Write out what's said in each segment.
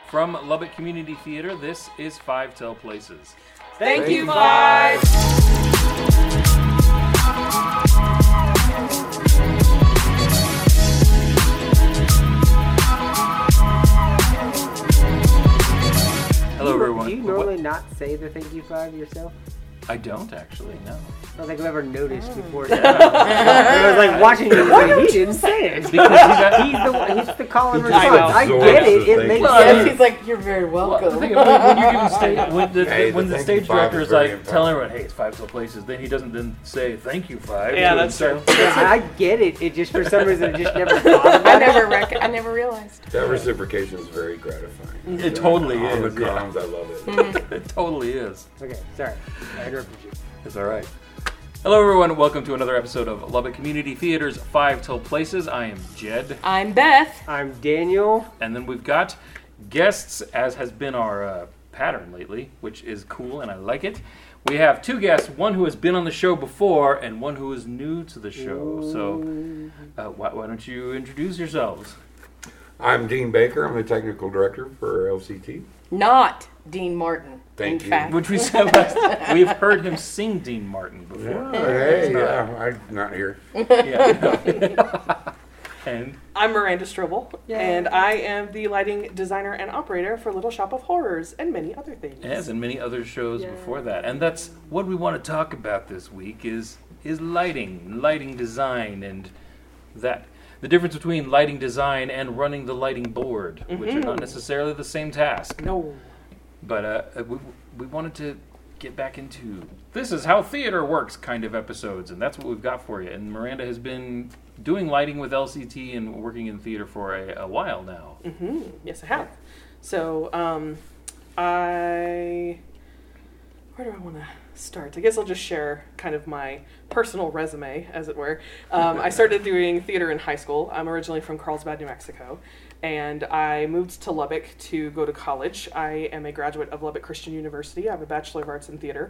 From Lubbock Community Theater, this is Five Tell Places. Thank you, Five! Hello, everyone. Do you normally not say the thank you Five yourself? I don't actually, no. I don't think I've ever noticed before. I was like watching you, like, he didn't say it. Because He's the call and response. I get it. It makes Yes, sense. he's like, you're very welcome. when you give stage, when the thank stage you, Five director is is very like telling everyone, "Hey, it's Five Tell Places," then he doesn't then say "Thank you, Five." Yeah, that's true. I get it. It just for some reason it just never thought about it. I never realized. That reciprocation is very gratifying. It totally On is. the cons, I love it. It totally is. Okay, sorry. I interrupted you. It's all right. Hello, everyone. Welcome to another episode of Lubbock Community Theater's Five Tell Places. I am Jed. I'm Beth. I'm Daniel. And then we've got guests, as has been our pattern lately, which is cool and I like it. We have two guests, one who has been on the show before and one who is new to the show. So why don't you introduce yourselves? I'm Dean Baker. I'm the technical director for LCT. Not Dean Martin. Thank in you. fact. Which we said last. We've heard him sing Dean Martin before. Hey, I'm not here. Yeah. And I'm Miranda Strobel, Yay. and I am the lighting designer and operator for Little Shop of Horrors and many other things. yes, and many other shows before that. And that's what we want to talk about this week is lighting design, and that the difference between lighting design and running the lighting board, which are not necessarily the same task. No. But we wanted to get back into this is how theater works kind of episodes, and that's what we've got for you. And Miranda has been doing lighting with LCT and working in theater for a while now. Mm-hmm. Yes, I have. So, where do I want to start? I guess I'll just share kind of my personal resume, as it were. I started doing theater in high school. I'm originally from Carlsbad, New Mexico, and I moved to Lubbock to go to college. I am a graduate of Lubbock Christian University. I have a Bachelor of Arts in Theater,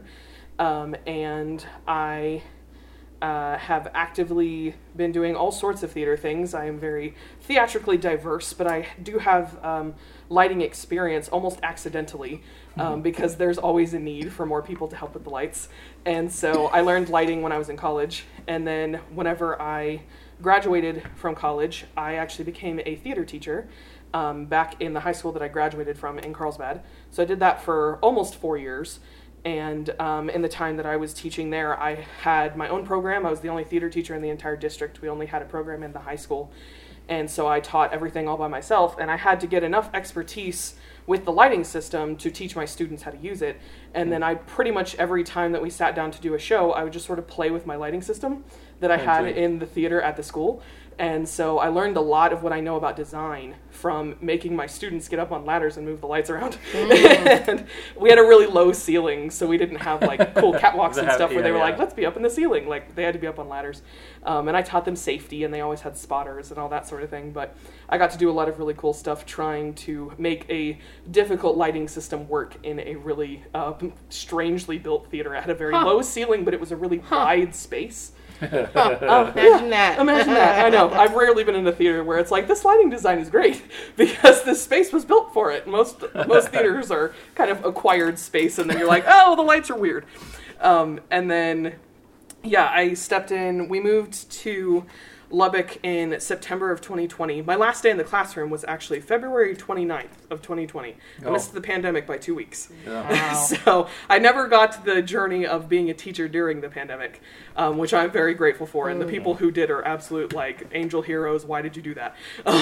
and I have actively been doing all sorts of theater things. I am very theatrically diverse, but I do have lighting experience almost accidentally because there's always a need for more people to help with the lights. And so I learned lighting when I was in college, and then whenever I graduated from college, I actually became a theater teacher back in the high school that I graduated from in Carlsbad. So I did that for almost 4 years. And in the time that I was teaching there, I had my own program. I was the only theater teacher in the entire district. We only had a program in the high school. And so I taught everything all by myself. And I had to get enough expertise with the lighting system to teach my students how to use it. And then I pretty much every time that we sat down to do a show, I would just sort of play with my lighting system that I had in the theater at the school. And so I learned a lot of what I know about design from making my students get up on ladders and move the lights around. And we had a really low ceiling, so we didn't have like cool catwalks and stuff where they were like, let's be up in the ceiling. Like they had to be up on ladders. And I taught them safety, and they always had spotters and all that sort of thing. But I got to do a lot of really cool stuff trying to make a difficult lighting system work in a really strangely built theater. It had a very low ceiling, but it was a really wide space. Imagine that. Imagine that. I know. I've rarely been in a theater where it's like, this lighting design is great because this space was built for it. Most theaters are kind of acquired space, and then you're like, oh, the lights are weird. And then, I stepped in. We moved to Lubbock in September of 2020. My last day in the classroom was actually February 29th of 2020. I missed the pandemic by 2 weeks. Wow. So I never got the journey of being a teacher during the pandemic, which I'm very grateful for. And the people who did are absolute like angel heroes. Why did you do that?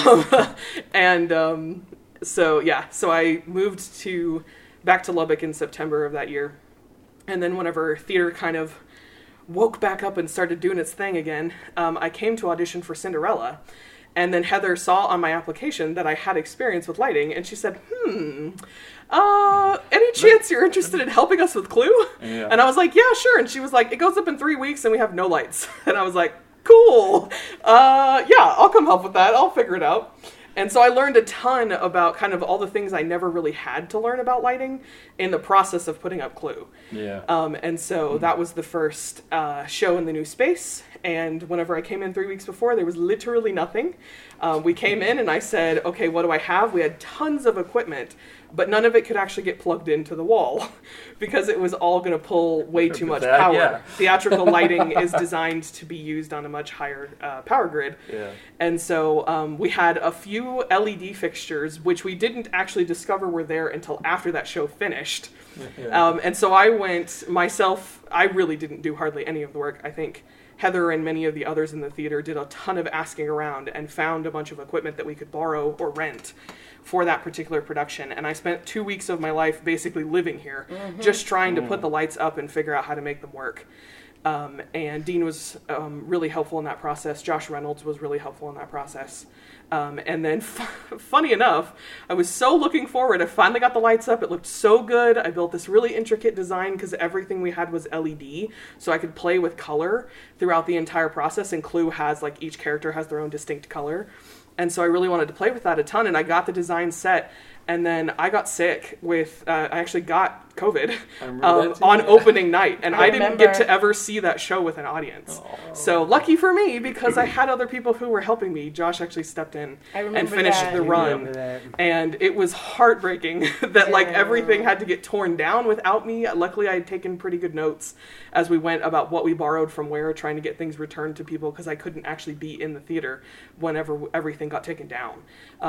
So I moved back to Lubbock in September of that year. And then whenever theater kind of woke back up and started doing its thing again, I came to audition for Cinderella. And then Heather saw on my application that I had experience with lighting, and she said, any chance you're interested in helping us with Clue? Yeah. And I was like, yeah, sure. And she was like, it goes up in 3 weeks and we have no lights. And I was like, cool. I'll come help with that. I'll figure it out. And so I learned a ton about kind of all the things I never really had to learn about lighting in the process of putting up Clue. Yeah. And so that was the first show in the new space. And whenever I came in 3 weeks before, there was literally nothing. We came in and I said, okay, what do I have? We had tons of equipment, but none of it could actually get plugged into the wall because it was all going to pull way too much That, power. yeah. Theatrical lighting is designed to be used on a much higher power grid. Yeah. And so we had a few LED fixtures, which we didn't actually discover were there until after that show finished. And so I went myself, I really didn't do hardly any of the work. I think Heather and many of the others in the theater did a ton of asking around and found a bunch of equipment that we could borrow or rent for that particular production. And I spent 2 weeks of my life basically living here, just trying to put the lights up and figure out how to make them work. And Dean was really helpful in that process. Josh Reynolds was really helpful in that process. And then, funny enough, I was so looking forward. I finally got the lights up. It looked so good. I built this really intricate design because everything we had was LED, so I could play with color throughout the entire process. And Clue has, like, each character has their own distinct color. And so I really wanted to play with that a ton, and I got the design set. And then I got sick with, I actually got COVID on opening night, and I didn't get to ever see that show with an audience. Oh. So lucky for me, because I had other people who were helping me. Josh actually stepped in and finished the run. And it was heartbreaking that like everything had to get torn down without me. Luckily, I had taken pretty good notes as we went about what we borrowed from where, trying to get things returned to people, because I couldn't actually be in the theater whenever everything got taken down.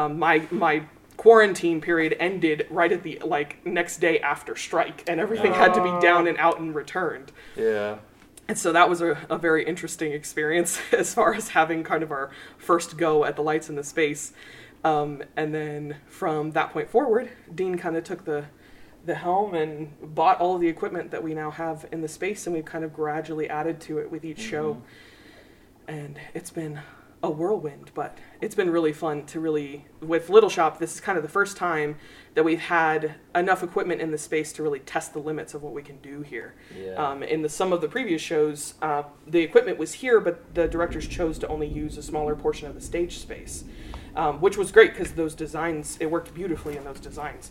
My quarantine period ended right at the next day after strike, and everything had to be down and out and returned. Yeah. And so that was a very interesting experience as far as having kind of our first go at the lights in the space. And then from that point forward, Dean kind of took the helm and bought all of the equipment that we now have in the space, and we've kind of gradually added to it with each show. And it's been a whirlwind, but it's been really fun to with Little Shop, this is kind of the first time that we've had enough equipment in the space to really test the limits of what we can do here. Yeah. In some of the previous shows, the equipment was here, but the directors chose to only use a smaller portion of the stage space, which was great because those designs, it worked beautifully in those designs.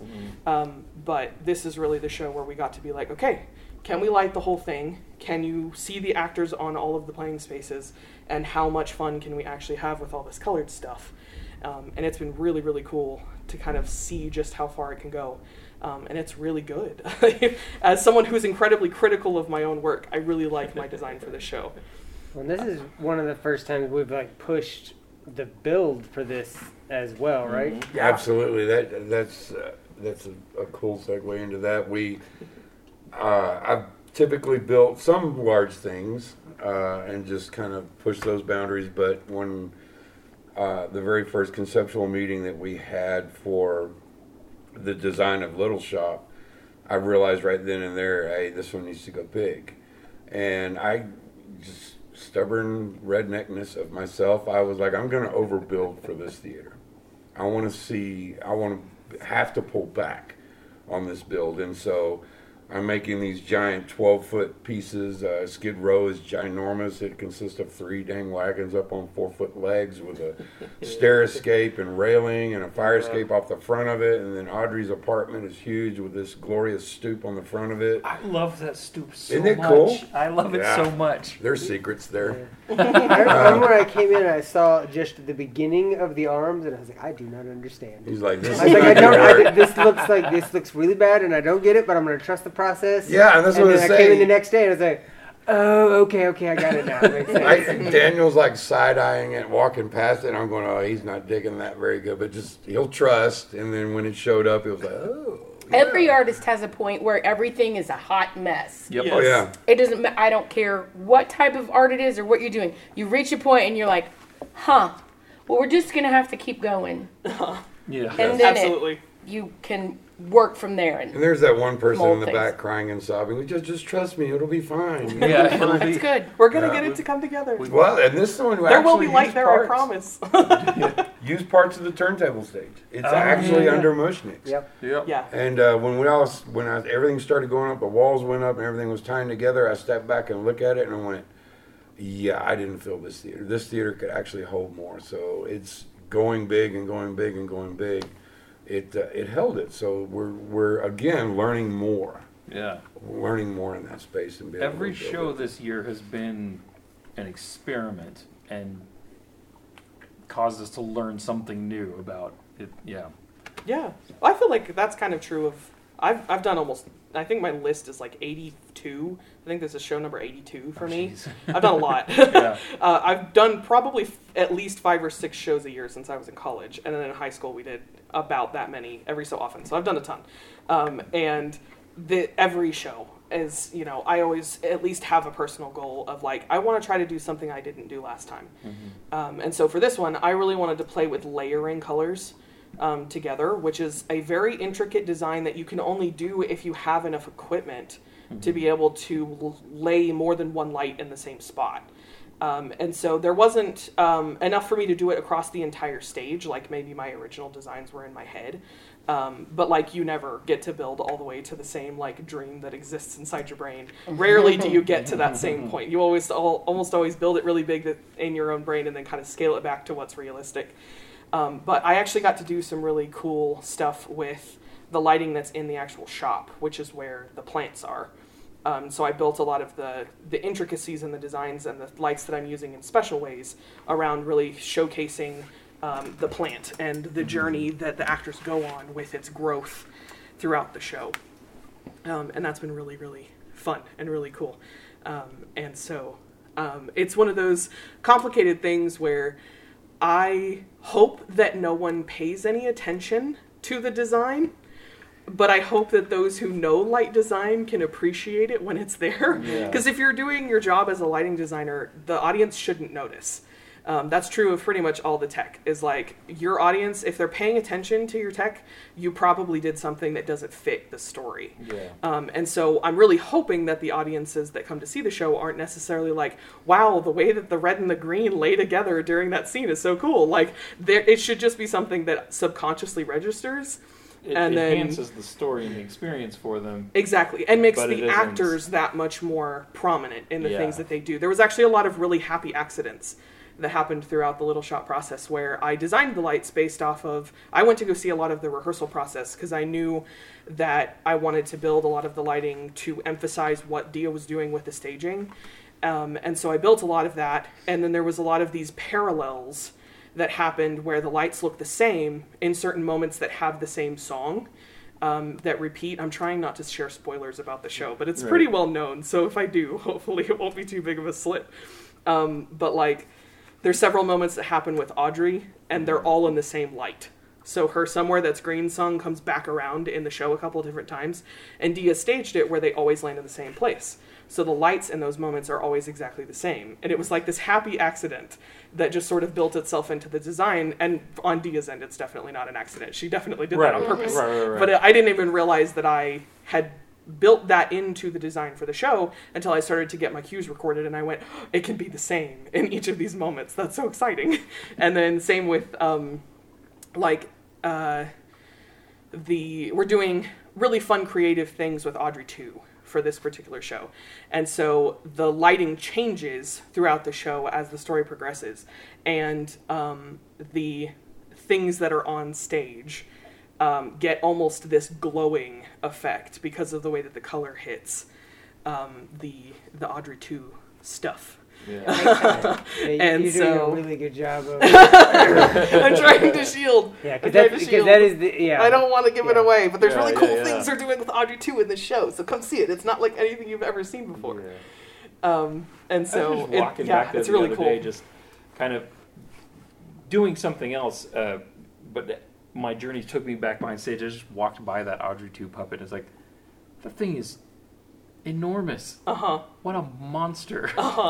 But this is really the show where we got to be like, okay, can we light the whole thing? Can you see the actors on all of the playing spaces? And how much fun can we actually have with all this colored stuff? And it's been really, really cool to kind of see just how far it can go. And it's really good. As someone who's incredibly critical of my own work, I really like my design for this show. Well, this is one of the first times we've pushed the build for this as well, right? Yeah, absolutely. That's a cool segue into that. I've typically built some large things and just kind of push those boundaries, but when the very first conceptual meeting that we had for the design of Little Shop, I realized right then and there, hey, this one needs to go big. And I just, stubborn redneckness of myself, I was like, I'm going to overbuild for this theater. I want to have to pull back on this build. And so I'm making these giant 12-foot pieces. Skid Row is ginormous. It consists of 3 dang wagons up on 4-foot legs with a stair escape and railing and a fire escape off the front of it. And then Audrey's apartment is huge with this glorious stoop on the front of it. I love that stoop so Isn't it much. cool? I love it so much. There's secrets there. I remember I came in and I saw just the beginning of the arms, and I was like, I do not understand. He's like, this I was is like, not this looks really bad, and I don't get it, but I'm going to trust the process. Yeah, and that's what I was I came in the saying. next day, and I was like, oh, okay, I got it now. It makes sense. Daniel's like side-eyeing it, walking past it, and I'm going, oh, he's not digging that very good, but just, he'll trust. And then when it showed up, it was like, oh. Yeah. Every artist has a point where everything is a hot mess. Yep. Yes. Oh, yeah. It doesn't. I don't care what type of art it is or what you're doing. You reach a point and you're like, "Huh? Well, we're just gonna have to keep going." Yeah. And then Absolutely. you can work from there. And there's that one person Mold in the things. back crying and sobbing. Just trust me, it'll be fine. Yeah, it'll That's be good. We're going to get it to come together. Well, and this one There will be actually light used there, I parts. promise. Use parts of the turntable stage. It's actually under Mushniks. Yep. Yep. Yeah. And when everything started going up, the walls went up and everything was tying together, I stepped back and looked at it and I went, yeah, I didn't fill this theater. This theater could actually hold more. So it's going big and going big and going big, it held it. So we're again learning more Yeah. in that space. And being able Every to build show it. this year has been an experiment and caused us to learn something new about it. Yeah. Yeah, I feel like that's kind of true of. I've done almost. I think my list is like 82. I think this is show number 82 for me. Jeez. I've done a lot. Yeah. I've done probably at least 5 or 6 shows a year since I was in college, and then in high school we did about that many every so often. So I've done a ton, and every show is, you know, I always at least have a personal goal of like I want to try to do something I didn't do last time, and so for this one I really wanted to play with layering colors. Together, which is a very intricate design that you can only do if you have enough equipment to be able to lay more than one light in the same spot. And so there wasn't enough for me to do it across the entire stage, like maybe my original designs were in my head. But like you never get to build all the way to the same like dream that exists inside your brain. Rarely do you get to that same point. You almost always build it really big in your own brain and then kind of scale it back to what's realistic. But I actually got to do some really cool stuff with the lighting that's in the actual shop, which is where the plants are. So I built a lot of the intricacies in the designs and the lights that I'm using in special ways around really showcasing the plant and the journey that the actors go on with its growth throughout the show. And that's been really, really fun and really cool. And so it's one of those complicated things where I hope that no one pays any attention to the design, but I hope that those who know light design can appreciate it when it's there. Because if you're doing your job as a lighting designer, the audience shouldn't notice. That's true of pretty much all the tech, is like your audience, if they're paying attention to your tech, you probably did something that doesn't fit the story. And so I'm really hoping that the audiences that come to see the show aren't necessarily like, wow, the way that the red and the green lay together during that scene is so cool. Like, it should just be something that subconsciously registers. It and enhances the story and the experience for them. Exactly, and makes But the it isn't- actors that much more prominent in the Yeah. things that they do. There was actually a lot of really happy accidents that happened throughout the Little Shop process where I designed the lights based off of, I went to go see a lot of the rehearsal process because I knew that I wanted to build a lot of the lighting to emphasize what Dia was doing with the staging. And so I built a lot of that, and then there was a lot of these parallels that happened where the lights look the same in certain moments that have the same song that repeat. I'm trying not to share spoilers about the show, but it's pretty well known, so if I do, hopefully it won't be too big of a slip. But like, there's several moments that happen with Audrey, and they're all in the same light. So her Somewhere That's Green song comes back around in the show a couple of different times, and Dia staged it where they always land in the same place. So the lights in those moments are always exactly the same. And it was like this happy accident that just sort of built itself into the design. And on Dia's end, it's definitely not an accident. She definitely did that on purpose. Right. But I didn't even realize that I had built that into the design for the show until I started to get my cues recorded, and I went, oh, it can be the same in each of these moments. That's so exciting. And then same with we're doing really fun creative things with Audrey 2 for this particular show. And so the lighting changes throughout the show as the story progresses, and the things that are on stage get almost this glowing effect because of the way that the color hits the Audrey 2 stuff. Yeah. And you're so- doing a really good job of I'm trying to shield. yeah, I'm because trying to shield. that is the I don't want to give it Yeah. away, but there's Yeah, really yeah, cool yeah. things they're doing with Audrey 2 in this show, so come see it. It's not like anything you've ever seen before. And I was so just walking back there it's the really other cool. day, just kind of doing something else. But my journey took me back behind stage. I just walked by that Audrey 2 puppet. It's like, the thing is enormous. What a monster.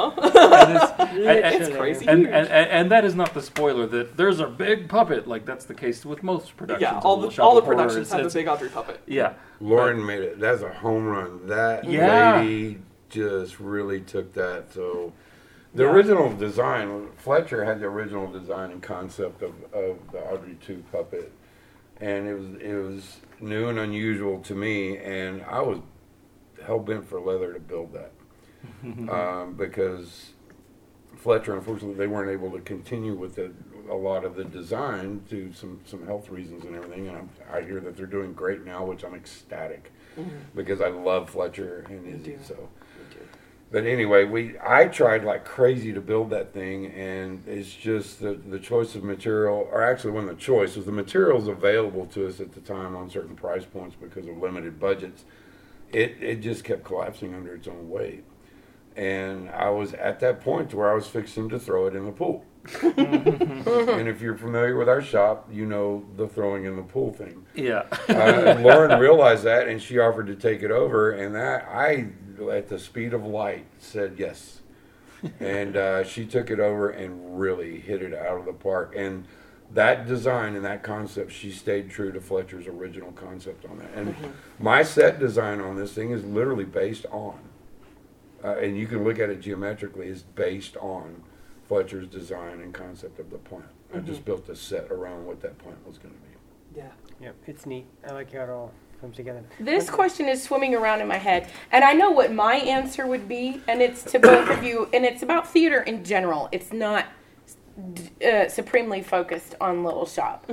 It's crazy And, huge. and that is not the spoiler that there's a big puppet. Like, that's the case with most productions. Yeah, of all Little the Shop of productions Horrors. have a big Audrey puppet. Yeah. Lauren made it. That's a home run. That Yeah. lady just really took that. So the Yeah. original design, Fletcher had the original design and concept of the Audrey 2 puppet, and it was new and unusual to me, and I was hell bent for leather to build that because Fletcher, unfortunately, they weren't able to continue with a lot of the design due to some health reasons and everything. And I hear that they're doing great now, which I'm ecstatic because I love Fletcher and Izzy. So, but anyway, I tried like crazy to build that thing, and it's just the choice of material, or actually, one of the choice was the materials available to us at the time on certain price points because of limited budgets. It just kept collapsing under its own weight. And I was at that point where I was fixing to throw it in the pool. And if you're familiar with our shop, you know the throwing in the pool thing. Yeah. And Lauren realized that, and she offered to take it over. And that I, at the speed of light, said yes. And she took it over and really hit it out of the park. And that design and that concept, she stayed true to Fletcher's original concept on that. And my set design on this thing is literally based on. And you can look at it geometrically, is based on Fletcher's design and concept of the plant. I just built a set around what that plant was going to be. Yeah. Yep, it's neat. I like how it all comes together. This question is swimming around in my head, and I know what my answer would be, and it's to both of you, and it's about theater in general. It's not supremely focused on Little Shop.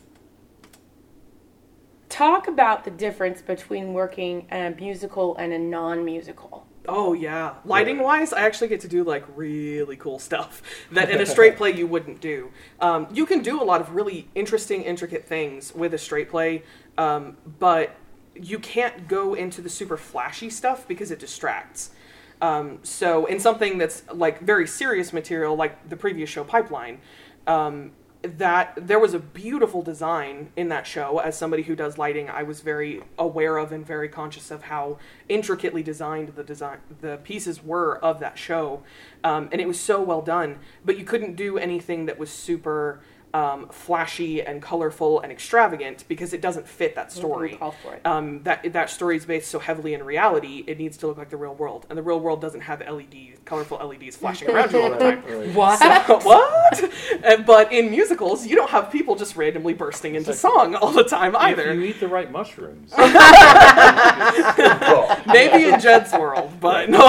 Talk about the difference between working a musical and a non-musical. Oh yeah, lighting wise, I actually get to do like really cool stuff that in a straight play you wouldn't do. You can do a lot of really interesting, intricate things with a straight play, but you can't go into the super flashy stuff because it distracts. So in something that's like very serious material, like the previous show Pipeline, that there was a beautiful design in that show. As somebody who does lighting, I was very aware of and very conscious of how intricately designed the pieces were of that show, and it was so well done. But you couldn't do anything that was super flashy and colorful and extravagant because it doesn't fit that story. Call for it. That story is based so heavily in reality, it needs to look like the real world, and the real world doesn't have colorful LEDs flashing around you all the time. What? So, what? But in musicals, you don't have people just randomly bursting into song all the time either. If you eat the right mushrooms. Maybe in Jed's world, but no.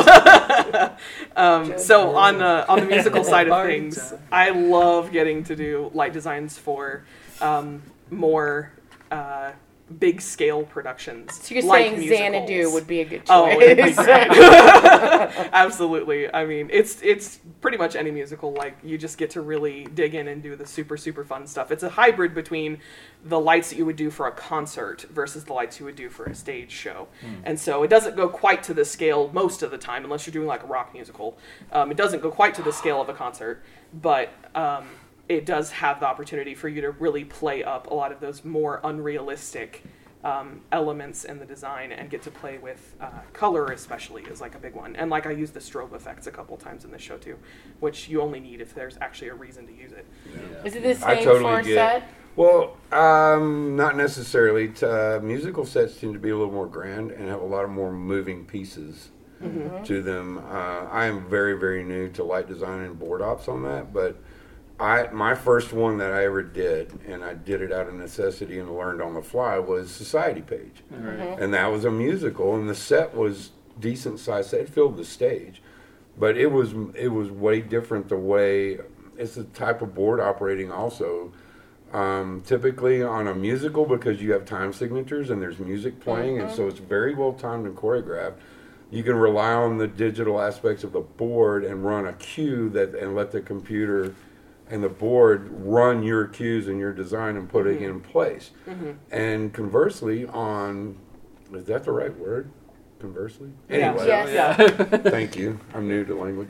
So on the musical side of things, I love getting to do light designs for more big scale productions. So you're like saying musicals. Xanadu would be a good choice. Oh, it'd be great. Absolutely. I mean, it's pretty much any musical. Like, you just get to really dig in and do the super, super fun stuff. It's a hybrid between the lights that you would do for a concert versus the lights you would do for a stage show. And so it doesn't go quite to the scale most of the time, unless you're doing like a rock musical. It doesn't go quite to the scale of a concert, but it does have the opportunity for you to really play up a lot of those more unrealistic elements in the design and get to play with color, especially, is like a big one. And like, I use the strobe effects a couple times in this show too, which you only need if there's actually a reason to use it. Yeah. Is it the I same totally for get set? Well, not necessarily. Musical sets tend to be a little more grand and have a lot of more moving pieces to them. I am very, very new to light design and board ops on that, but my first one that I ever did, and I did it out of necessity and learned on the fly, was Society Page. And that was a musical, and the set was decent size. It filled the stage, but it was way different the way, it's a type of board operating also. Typically on a musical, because you have time signatures and there's music playing, and so it's very well timed and choreographed. You can rely on the digital aspects of the board and run a cue and let the computer and the board run your cues and your design and put it in place. And conversely, is that the right word? Conversely? Anyway, Yes. thank you. I'm new to language.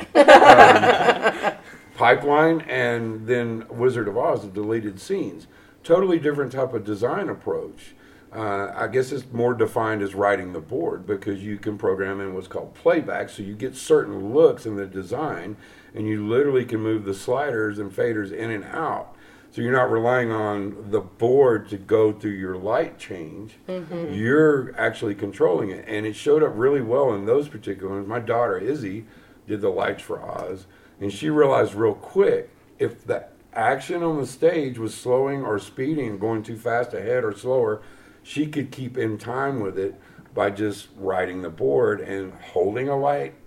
Pipeline and then Wizard of Oz, the deleted scenes. Totally different type of design approach. I guess it's more defined as writing the board, because you can program in what's called playback, so you get certain looks in the design, and you literally can move the sliders and faders in and out. So you're not relying on the board to go through your light change. You're actually controlling it, and it showed up really well in those particular ones. My daughter, Izzy, did the lights for Oz, and she realized real quick if the action on the stage was slowing or speeding, going too fast ahead or slower, she could keep in time with it by just riding the board and holding a light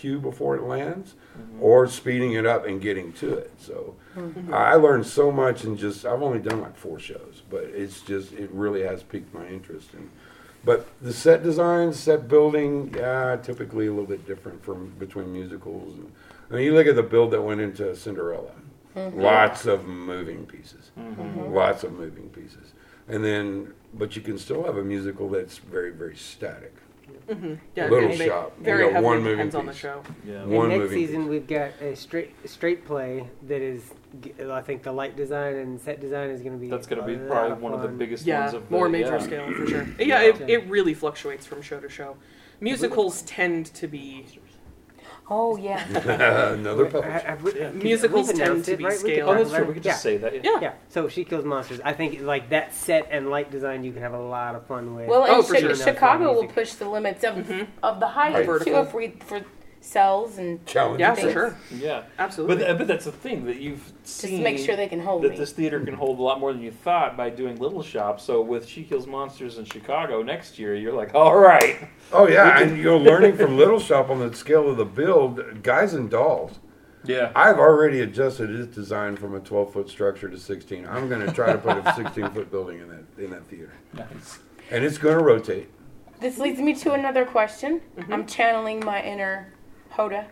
cue before it lands, or speeding it up and getting to it. So I learned so much in I've only done like 4 shows, but it really has piqued my interest. But the set design, set building, typically a little bit different between musicals. I mean, you look at the build that went into Cinderella. Lots of moving pieces. Lots of moving pieces. And then, but you can still have a musical that's very, very static. Yeah, Little shop. Very You got heavily one moving depends on the piece. show. Yeah. And One next moving season piece. we've got a straight play that is, I think the light design and set design is going to be. That's going to be a lot probably one of the fun. biggest Yeah, ones of the more major yeah. scale for sure. Yeah, it really fluctuates from show to show. Musicals tend to be Oh yeah. Another publisher. musicals we've tend announced to it, be right? We could scaled. Oh, talk that's about true. it. We could Yeah. just say that. Yeah. Yeah, so She Kills Monsters. I think like that set and light design you can have a lot of fun with. Well, Oh, and for sure. Chicago will Music. push the limits of the height too, Vertical. for cells and Challenge. Yeah, for Thanks. sure. Yeah. Absolutely. But that's the thing that you've just seen. to make sure they can hold that me. this theater can hold a lot more than you thought by doing Little Shop. So with She Kills Monsters in Chicago next year, you're like, all right. Oh yeah, and learning from Little Shop on the scale of the build, Guys and Dolls. Yeah. I've already adjusted its design from a 12-foot structure to 16. I'm going to try to put a 16-foot building in that theater, Nice. and it's going to rotate. This leads me to another question. I'm channeling my inner Hoda.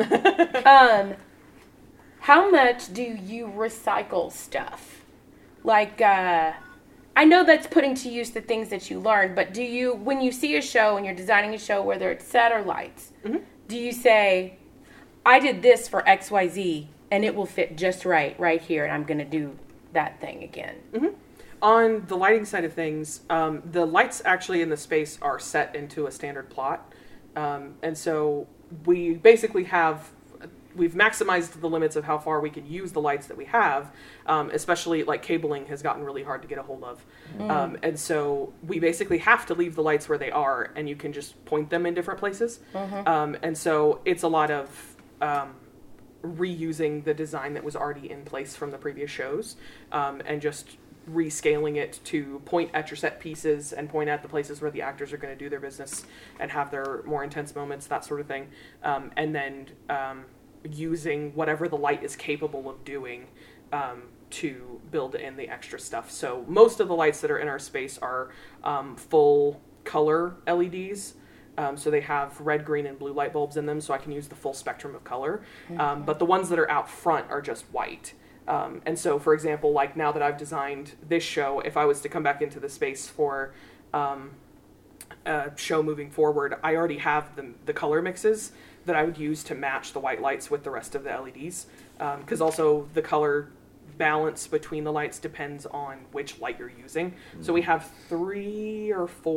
How much do you recycle stuff? Like, I know that's putting to use the things that you learned, but do you, when you see a show and you're designing a show, whether it's set or lights, do you say, I did this for XYZ and it will fit just right here, and I'm going to do that thing again? On the lighting side of things, the lights actually in the space are set into a standard plot. And so we basically we've maximized the limits of how far we can use the lights that we have, especially like cabling has gotten really hard to get a hold of. And so we basically have to leave the lights where they are, and you can just point them in different places. And so it's a lot of reusing the design that was already in place from the previous shows, and just rescaling it to point at your set pieces and point at the places where the actors are going to do their business and have their more intense moments, that sort of thing. And then using whatever the light is capable of doing to build in the extra stuff. So most of the lights that are in our space are full color LEDs. So they have red, green, and blue light bulbs in them, so I can use the full spectrum of color. But the ones that are out front are just white. And so, for example, like now that I've designed this show, if I was to come back into the space for a show moving forward, I already have the color mixes that I would use to match the white lights with the rest of the LEDs. Because also the color balance between the lights depends on which light you're using. So we have three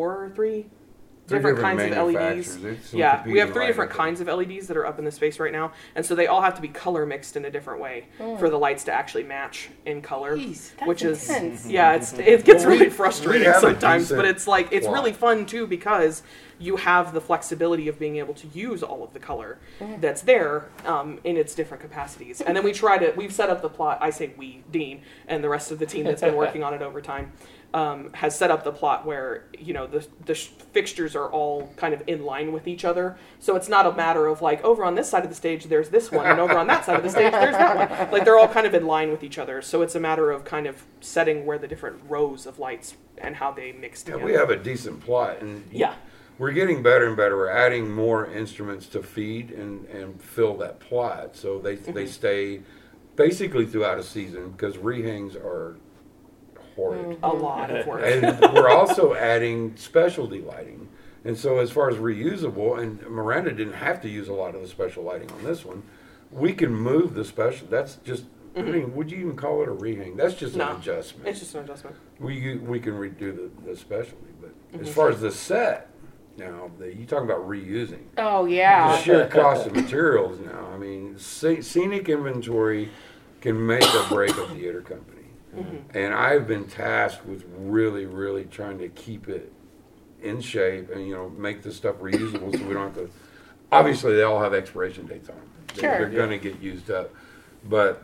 different kinds of LEDs. Yeah, we have 3 different kinds of LEDs that are up in the space right now, and so they all have to be color mixed in a different way for the lights to actually match in color. Jeez, that's which intense. is it gets really we frustrating have a sometimes, but decent it's like it's plot. really fun too because you have the flexibility of being able to use all of the color that's there in its different capacities. And then we've set up the plot. I say we, Dean, and the rest of the team that's been working on it over time. Has set up the plot where, the fixtures are all kind of in line with each other. So it's not a matter of like, over on this side of the stage, there's this one, and over on that side of the stage, there's that one. Like, they're all kind of in line with each other. So it's a matter of kind of setting where the different rows of lights and how they mix Yeah, together. we have a decent plot, and Yeah. we're getting better and better. We're adding more instruments to feed and fill that plot, so they stay basically throughout a season, because rehangs are horrid. A lot of work. And we're also adding specialty lighting. And so as far as reusable, and Miranda didn't have to use a lot of the special lighting on this one, we can move the special. That's just, I mean, would you even call it a rehang? That's just No, an adjustment. It's just an adjustment. We can redo the specialty. But as far as the set, now, you talking about reusing. Oh The yeah. sheer cost of materials now. I mean, scenic inventory can make or break a theater company. And I've been tasked with really, really trying to keep it in shape and, make the stuff reusable so we don't have to. Obviously, they all have expiration dates on them. They're going to get used up. But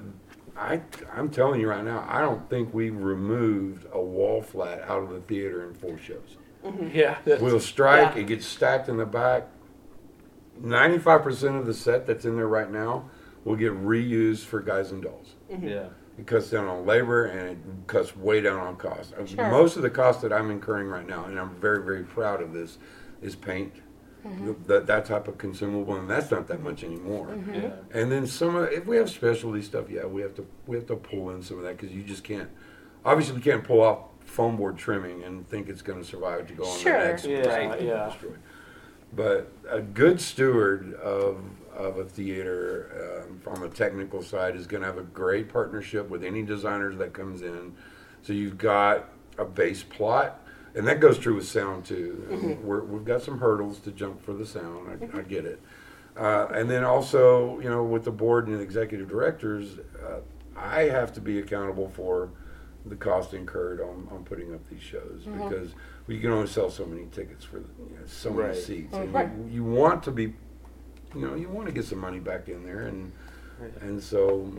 I'm telling you right now, I don't think we removed a wall flat out of the theater in 4 shows. Yeah. We'll strike, Yeah. it gets stacked in the back. 95% of the set that's in there right now will get reused for Guys and Dolls. Yeah. It cuts down on labor and it cuts way down on cost. Sure. Most of the cost that I'm incurring right now, and I'm very, very proud of this, is paint. That type of consumable, and that's not that much anymore. Yeah. And then if we have specialty stuff, yeah, we have to pull in some of that because you just can't. Obviously, we can't pull off foam board trimming and think it's going to survive to go on Sure. the next Yeah, site yeah. destroy. But a good steward of a theater from a technical side is going to have a great partnership with any designers that comes in. So you've got a base plot, and that goes true with sound too. We've got some hurdles to jump for the sound. I get it. And then also, with the board and the executive directors, I have to be accountable for the cost incurred on putting up these shows because we can only sell so many tickets for so many seats. And you want to be, you want to get some money back in there, and so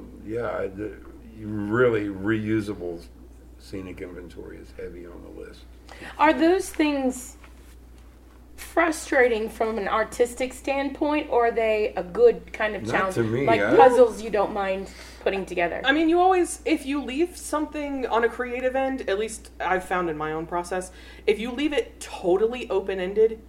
really reusable scenic inventory is heavy on the list. Are those things frustrating from an artistic standpoint, or are they a good kind of Not challenge? to me, like puzzles you don't mind putting together? I mean, you always, if you leave something on a creative end, at least I've found in my own process, if you leave it totally open-ended,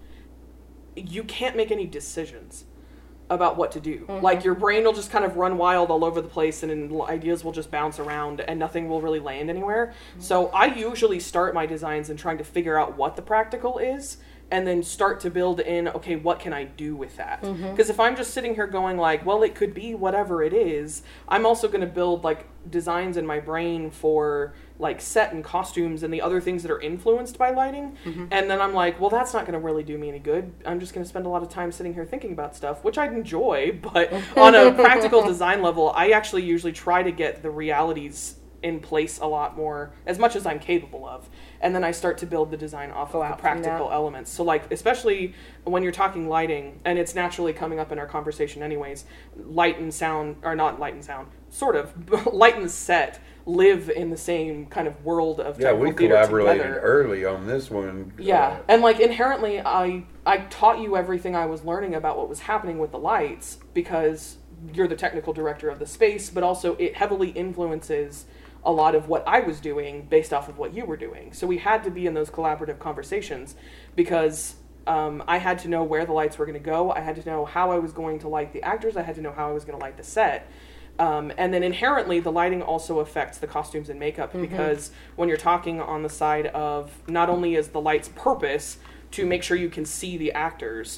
you can't make any decisions about what to do. Like, your brain will just kind of run wild all over the place, and ideas will just bounce around, and nothing will really land anywhere. So I usually start my designs in trying to figure out what the practical is, and then start to build in, okay, what can I do with that? Because if I'm just sitting here going like, well, it could be whatever it is, I'm also going to build like designs in my brain for like set and costumes and the other things that are influenced by lighting. And then I'm like, well, that's not going to really do me any good. I'm just going to spend a lot of time sitting here thinking about stuff, which I'd enjoy. But on a practical design level, I actually usually try to get the realities in place a lot more, as much as I'm capable of. And then I start to build the design off of the practical elements. So like, especially when you're talking lighting, and it's naturally coming up in our conversation anyways, light and sound, or not light and sound, sort of, light and set live in the same kind of world of technical we theater collaborated together. early on this one. Yeah, and like inherently, I taught you everything I was learning about what was happening with the lights because you're the technical director of the space, but also it heavily influences a lot of what I was doing based off of what you were doing. So we had to be in those collaborative conversations because I had to know where the lights were going to go. I had to know how I was going to light the actors. I had to know how I was going to light the set. And then inherently, the lighting also affects the costumes and makeup because when you're talking on the side of not only is the light's purpose to make sure you can see the actors,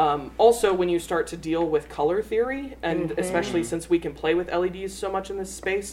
also when you start to deal with color theory, and especially since we can play with LEDs so much in this space,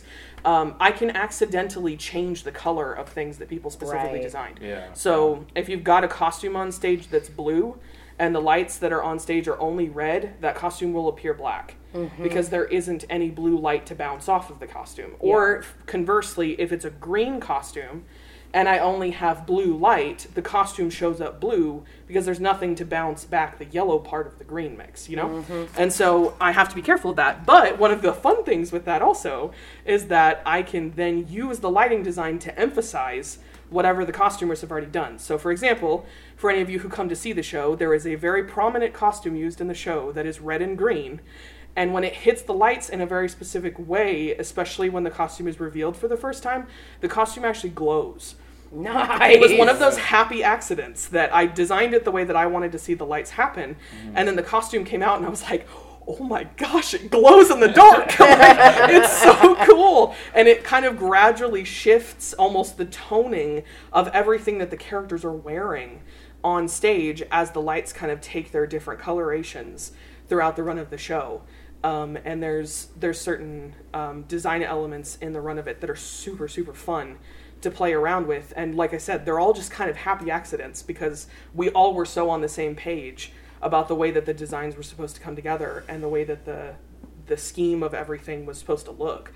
I can accidentally change the color of things that people specifically designed. Yeah. So if you've got a costume on stage that's blue, and the lights that are on stage are only red, that costume will appear black because there isn't any blue light to bounce off of the costume. Or conversely, if it's a green costume and I only have blue light, the costume shows up blue because there's nothing to bounce back the yellow part of the green mix, And so I have to be careful of that. But one of the fun things with that also is that I can then use the lighting design to emphasize whatever the costumers have already done. So for example, for any of you who come to see the show, there is a very prominent costume used in the show that is red and green. And when it hits the lights in a very specific way, especially when the costume is revealed for the first time, the costume actually glows. Nice. It was one of those happy accidents that I designed it the way that I wanted to see the lights happen. And then the costume came out and I was like, oh my gosh, it glows in the dark. Like, it's so cool. And it kind of gradually shifts almost the toning of everything that the characters are wearing on stage as the lights kind of take their different colorations throughout the run of the show. And there's certain design elements in the run of it that are super, super fun to play around with. And like I said, they're all just kind of happy accidents because we all were so on the same page about the way that the designs were supposed to come together and the way that the scheme of everything was supposed to look.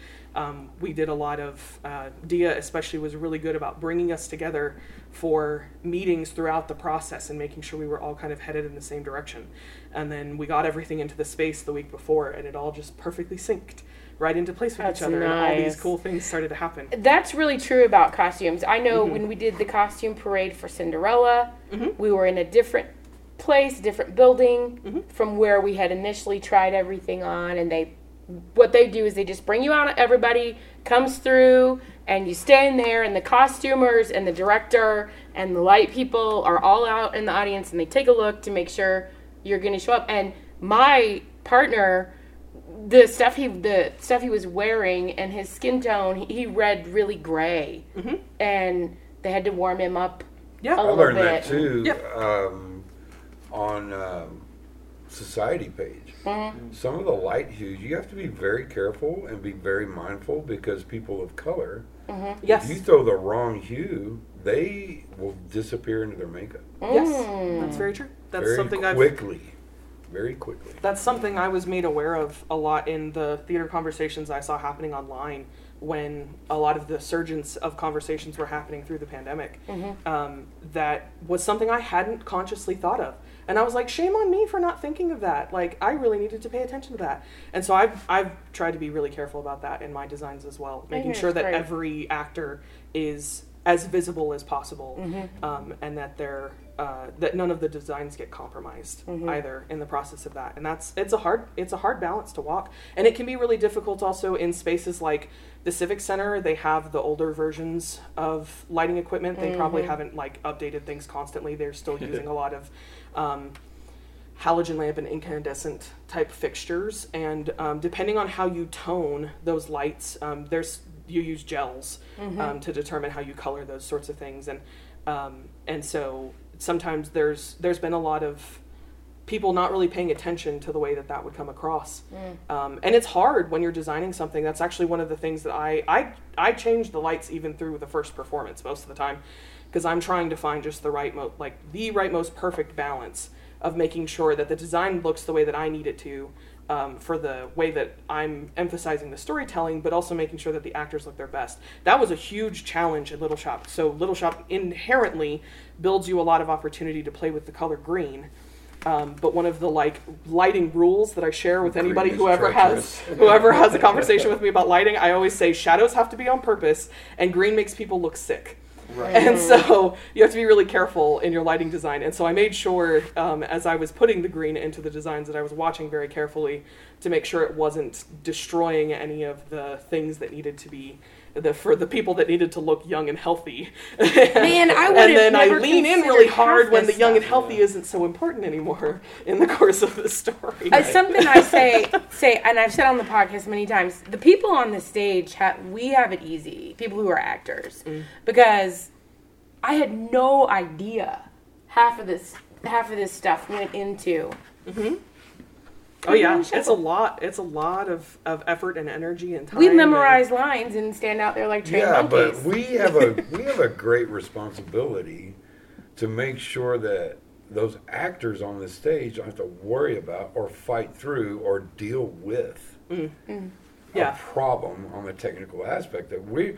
We did a lot of, Dia especially was really good about bringing us together for meetings throughout the process and making sure we were all kind of headed in the same direction. And then we got everything into the space the week before and it all just perfectly synced right into place with each other. And all these cool things started to happen. That's really true about costumes. I know when we did the costume parade for Cinderella, we were in a different place, a different building Mm-hmm. from where we had initially tried everything on, and what they do is they just bring you out. Everybody comes through, and you stand there, and the costumers and the director and the light people are all out in the audience, and they take a look to make sure you're going to show up. And my partner, the stuff he was wearing and his skin tone, he read really gray, and they had to warm him up. Yeah. a I little learned bit. that too Yep. on Society page. Mm-hmm. Some of the light hues, you have to be very careful and be very mindful because people of color, Yes. if you throw the wrong hue, they will disappear into their makeup Yes. That's very true. That's very something very quickly. That's something I was made aware of a lot in the theater conversations I saw happening online when a lot of the surgence of conversations were happening through the pandemic. That was something I hadn't consciously thought of. And I was like, shame on me for not thinking of that. Like, I really needed to pay attention to that. And so I've tried to be really careful about that in my designs as well, making sure that great. every actor is as visible as possible, and that they're that none of the designs get compromised either in the process of that. And it's a hard balance to walk, and it can be really difficult also in spaces like the Civic Center. They have the older versions of lighting equipment. They probably haven't like updated things constantly. They're still using a lot of halogen lamp and incandescent type fixtures, and depending on how you tone those lights, you use gels to determine how you color those sorts of things, and so sometimes there's been a lot of people not really paying attention to the way that would come across, and it's hard when you're designing something. That's actually one of the things that I change the lights even through the first performance most of the time, because I'm trying to find just the right most perfect balance of making sure that the design looks the way that I need it to, for the way that I'm emphasizing the storytelling, but also making sure that the actors look their best. That was a huge challenge in Little Shop. So Little Shop inherently builds you a lot of opportunity to play with the color green. But one of the lighting rules that I share with anybody Green is whoever has a conversation with me about lighting, I always say shadows have to be on purpose, and green makes people look sick. Right. And so you have to be really careful in your lighting design. And so I made sure, as I was putting the green into the designs, that I was watching very carefully to make sure it wasn't destroying any of the things that needed to be for the people that needed to look young and healthy. Man, I would And have then I never lean in considered really half hard when this the young and stuff. healthy isn't so important anymore in the course of the story. Something I say, and I've said on the podcast many times, the people on the stage we have it easy. People who are actors, because I had no idea half of this stuff went into. Oh yeah, it's a lot. It's a lot of effort and energy and time. We memorize lines and stand out there like trained Yeah, monkeys. but we have a great responsibility to make sure that those actors on the stage don't have to worry about or fight through or deal with Yeah. a problem on the technical aspect that we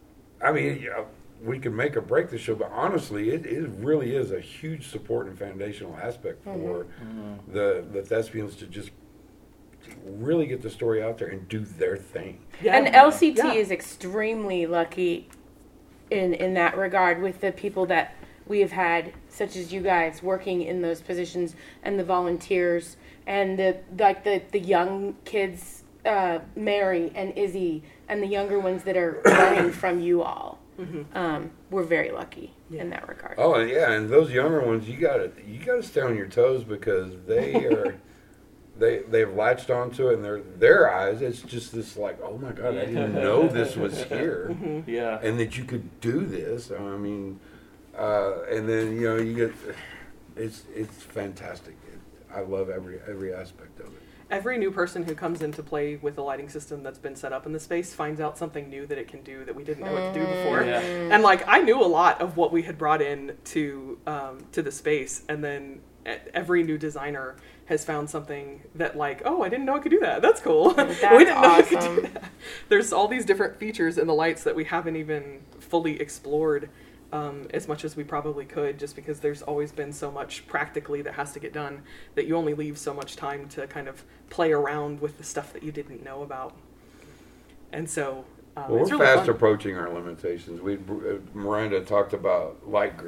could make or break the show, but honestly, it really is a huge support and foundational aspect for the thespians to just really get the story out there and do their thing. Yeah. And LCT Yeah. is extremely lucky in that regard with the people that we have had, such as you guys, working in those positions, and the volunteers, and the young kids, Mary and Izzy, and the younger ones that are learning from you all. We're very lucky in that regard. Oh, and yeah, and those younger ones, you gotta stay on your toes because they are they've latched onto it, and their eyes, it's just this like, oh my God, I didn't know this was here, Yeah. and that you could do this. I mean, and then you get it's fantastic. I love every aspect of it. Every new person who comes in to play with a lighting system that's been set up in the space finds out something new that it can do that we didn't know it could do before. Yeah. And I knew a lot of what we had brought in to the space, and then every new designer has found something that oh, I didn't know it could do that. That's cool. That's we didn't know it could awesome. do that. There's all these different features in the lights that we haven't even fully explored as much as we probably could, just because there's always been so much practically that has to get done that you only leave so much time to kind of play around with the stuff that you didn't know about. And so Well, it's we're really fast fun. approaching our limitations. Miranda talked about light grid.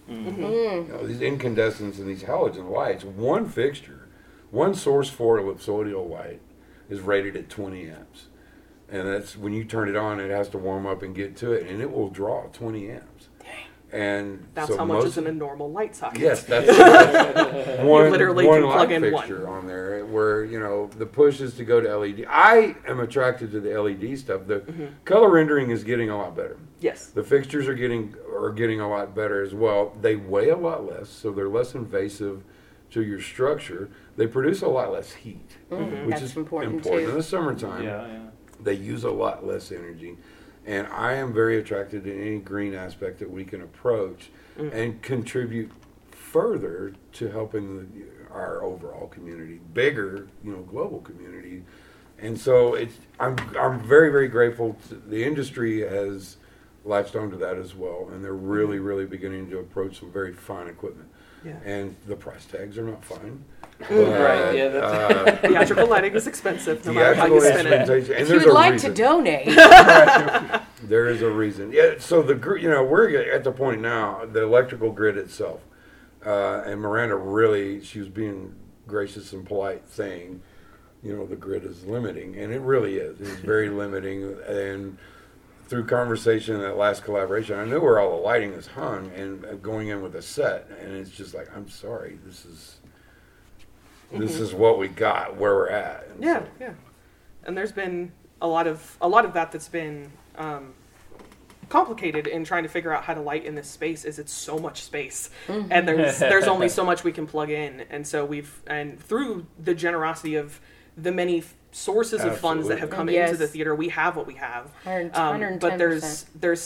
You know, these incandescents and these halogen lights, one fixture, one source for ellipsoidal light is rated at 20 amps. And that's when you turn it on, it has to warm up and get to it, and it will draw 20 amps. And That's so how much is in a normal light socket. Yes, that's You literally one can plug light in fixture one. on there where, you know, the push is to go to LED. I am attracted to the LED stuff. The color rendering is getting a lot better. Yes. The fixtures are getting a lot better as well. They weigh a lot less, so they're less invasive to your structure. They produce a lot less heat, which That's is important, too. in the summertime. Yeah. They use a lot less energy. And I am very attracted to any green aspect that we can approach and contribute further to helping our overall community, bigger, you know, global community. And so I'm very, very grateful. The industry has latched onto that as well, and they're really, really beginning to approach some very fine equipment. Yeah. And the price tags are not fine. Right, yeah, that's Theatrical lighting is expensive, no matter how you spin it. instrumentation, and If there's you would a like reason. to donate, There is a reason. Yeah, so you know, we're at the point now, the electrical grid itself, and Miranda really, she was being gracious and polite saying, you know, the grid is limiting, and it really is. It's very limiting, and through conversation and that last collaboration, I knew where all the lighting is hung, and going in with a set, and it's just like, I'm sorry, this is what we got, where we're at. And Yeah, so- yeah. And there's been a lot of that's been complicated in trying to figure out how to light in this space. Is it's so much space, and there's only so much we can plug in, and so through the generosity of the many sources of funds that have come Yes. into the theater, we have what we have. 110%. But there's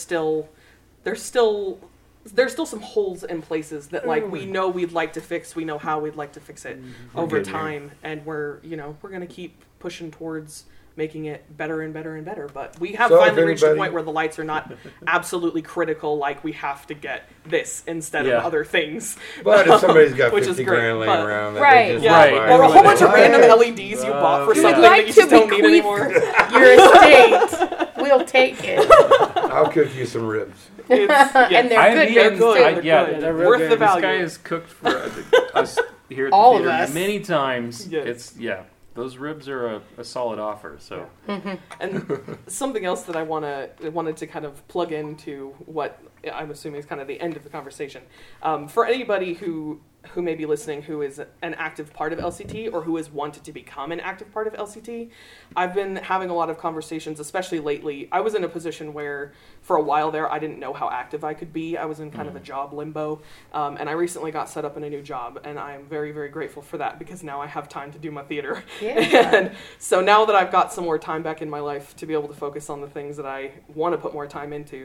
still some holes in places that like we know we'd like to fix. We know how we'd like to fix it over getting there. time, and we're gonna keep pushing towards making it better and better and better. But we have So if finally reached a anybody- point where the lights are not absolutely critical. Like we have to get this instead Yeah. of other things. But if somebody's got Which is 50 great, grand laying but- around, Right. they just Yeah, Right. buy or a it. whole bunch of Hey, random LEDs you bought for If you'd something like that you to just don't need bequeath anymore. your estate, we'll take it. I'll cook you some ribs. It's, yeah. And they're I good need- ribs, good. too. They're yeah, good. they're real Worth good. the This value. guy has cooked for us here at All the of theater us. many times. Yes. Those ribs are a solid offer. So And something else that I wanted to kind of plug into what I'm assuming is kind of the end of the conversation. For anybody who may be listening who is an active part of LCT or who has wanted to become an active part of LCT, I've been having a lot of conversations, especially lately. I was in a position where for a while there I didn't know how active I could be. I was in kind of a job limbo, and I recently got set up in a new job, and I am very, very grateful for that because now I have time to do my theater. Yeah. And so now that I've got some more time back in my life to be able to focus on the things that I want to put more time into,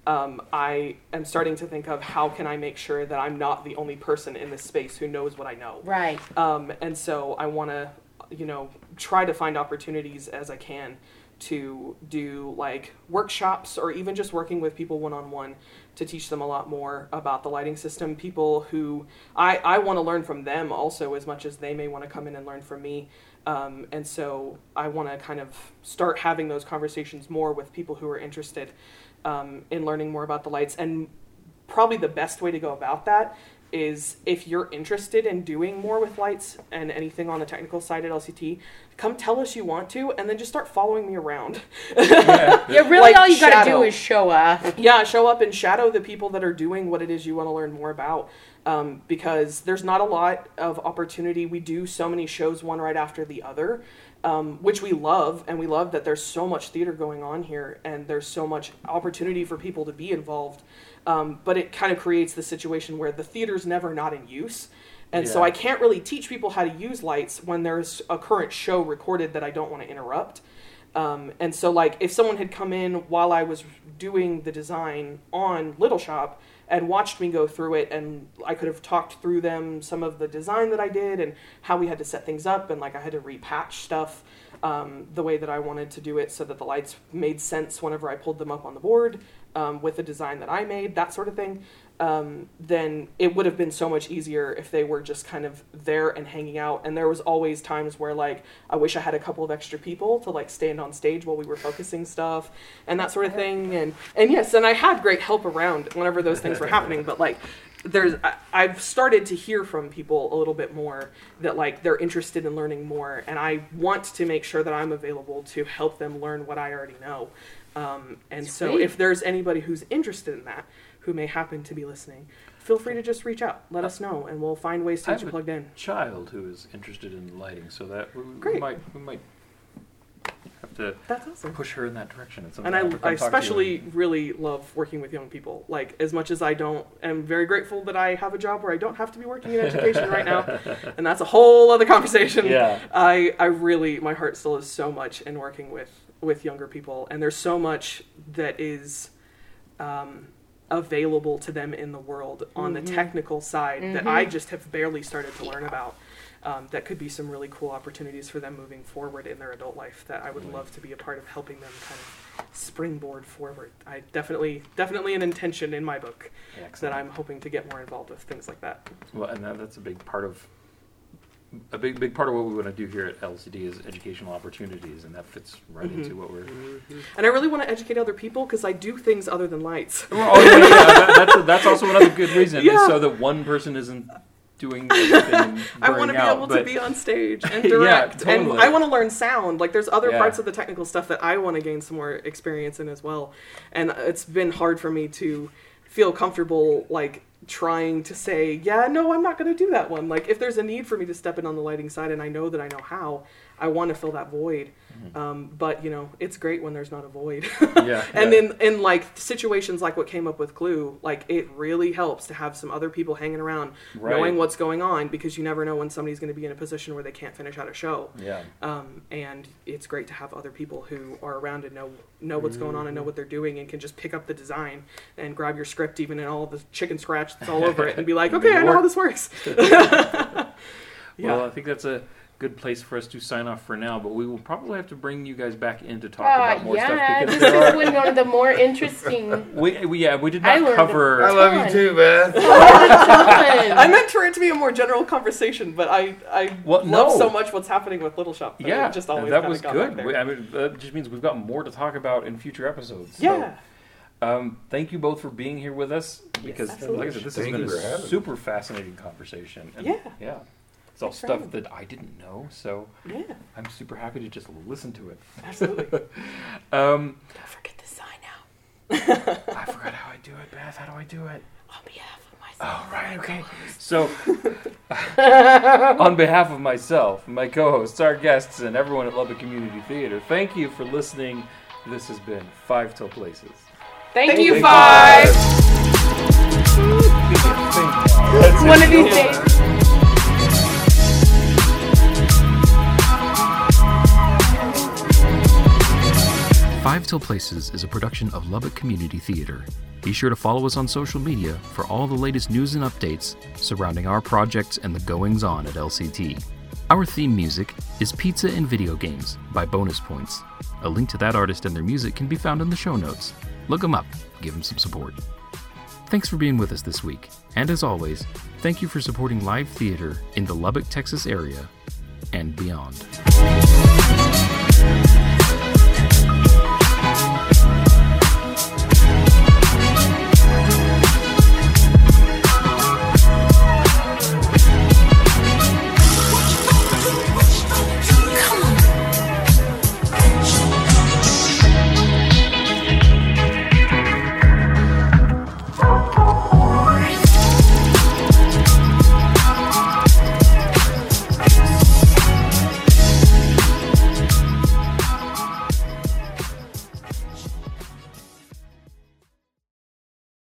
I am starting to think of how can I make sure that I'm not the only person in this space who knows what I know. Right. And so I want to, try to find opportunities as I can to do like workshops or even just working with people one-on-one to teach them a lot more about the lighting system. People who I want to learn from them also as much as they may want to come in and learn from me. And so I want to kind of start having those conversations more with people who are interested in learning more about the lights. And probably the best way to go about that is if you're interested in doing more with lights and anything on the technical side at LCT, come tell us you want to, and then just start following me around. Yeah, really Like all you gotta shadow. do is show up. Yeah, show up and shadow the people that are doing what it is you want to learn more about. Because there's not a lot of opportunity. We do so many shows one right after the other, which we love, and we love that there's so much theater going on here, and there's so much opportunity for people to be involved. But it kind of creates the situation where the theater's never not in use. And so Yeah. I can't really teach people how to use lights when there's a current show recorded that I don't want to interrupt. And so like if someone had come in while I was doing the design on Little Shop and watched me go through it, and I could have talked through them some of the design that I did and how we had to set things up, and like I had to repatch stuff the way that I wanted to do it so that the lights made sense whenever I pulled them up on the board with the design that I made, that sort of thing. Then it would have been so much easier if they were just kind of there and hanging out. And there was always times where like I wish I had a couple of extra people to like stand on stage while we were focusing stuff and that sort of thing. And yes, and I had great help around whenever those things were happening. But like I've started to hear from people a little bit more that like they're interested in learning more, and I want to make sure that I'm available to help them learn what I already know. And so Sweet. if there's anybody who's interested in that, who may happen to be listening, feel free to just reach out. Let us know, and we'll find ways to get you plugged in. Child who is interested in lighting, so that we Great. might have to That's awesome. push her in that direction. At some And point. I Come talk to you. especially really love working with young people. Like, as much as I'm very grateful that I have a job where I don't have to be working in education right now, and that's a whole other conversation. Yeah. I really, my heart still is so much in working with younger people, and there's so much that is available to them in the world on the technical side that I just have barely started to learn about. That could be some really cool opportunities for them moving forward in their adult life that I would love to be a part of helping them kind of springboard forward. I definitely an intention in my book that I'm hoping to get more involved with things like that. Well, and that's a big part of what we want to do here at LCD is educational opportunities, and that fits right into what we're. And I really want to educate other people because I do things other than lights. That's also another good reason, is Yeah. so that one person isn't doing everything and I want to be out, able but- to be on stage and direct, totally. and I want to learn sound. Like, there's other Yeah. parts of the technical stuff that I want to gain some more experience in as well. And it's been hard for me to feel comfortable, like, trying to say, yeah, no, I'm not going to do that one. Like, if there's a need for me to step in on the lighting side and I know that I know how, I want to fill that void. But, you know, it's great when there's not a void. Yeah, And yeah. in like situations like what came up with Clue, like, it really helps to have some other people hanging around Right. knowing what's going on, because you never know when somebody's going to be in a position where they can't finish out a show. Yeah. And it's great to have other people who are around and know what's going on and know what they're doing and can just pick up the design and grab your script even in all the chicken scratch that's all over it and be like, okay, I know how this works. Well, I think that's a good place for us to sign off for now, but we will probably have to bring you guys back in to talk about more stuff, because this is one of the more interesting. we did I not learned cover. I love you too, Beth. I meant for it to be a more general conversation, but I love no. so much what's happening with Little Shop. That Yeah, it just always that kinda was got back good. there. I mean, that just means we've got more to talk about in future episodes. Yeah. So, thank you both for being here with us, because, absolutely. like I said, this Thank has you been for a having me. super fascinating conversation. And Yeah. It's all Thanks for stuff having me. that I didn't know, so Yeah, I'm super happy to just listen to it. absolutely. Don't forget to sign out I forgot how I do it, Beth. How do I do it? on behalf of myself. Oh, right, okay. So, on behalf of myself, my co-hosts, our guests, and everyone at Lubbock Community Theater, thank you for listening. This has been Five Till Places. Thank you, you, Five. That's One of these days. Five Till Places is a production of Lubbock Community Theater. Be sure to follow us on social media for all the latest news and updates surrounding our projects and the goings-on at LCT. Our theme music is Pizza and Video Games by Bonus Points. A link to that artist and their music can be found in the show notes. Look them up, give them some support. Thanks for being with us this week, and as always, thank you for supporting live theater in the Lubbock, Texas area and beyond.